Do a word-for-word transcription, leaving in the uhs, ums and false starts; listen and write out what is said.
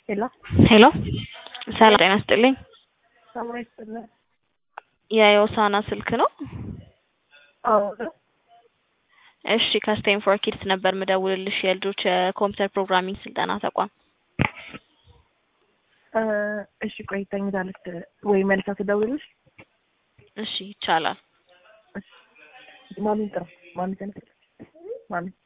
ሄሎ ሄሎ ሰላም ጤና ይስጥልኝ። ሰማይ ይስጥልኝ። የዮሳና ስልክ ነው? አዎ እሺ ከስቴም ፎር ኪድስ ነበር ምደውልልሽ የልጆች የኮምፒውተር ፕሮግራሚንግ ስልጠና ተቋም። እ እሺ ቆይ ተኝታለች ወይ መልሳ ትደውልልሽ? እሺ ይቻላል። ማሚን ጥራ ማሚ ተነስ ማሚ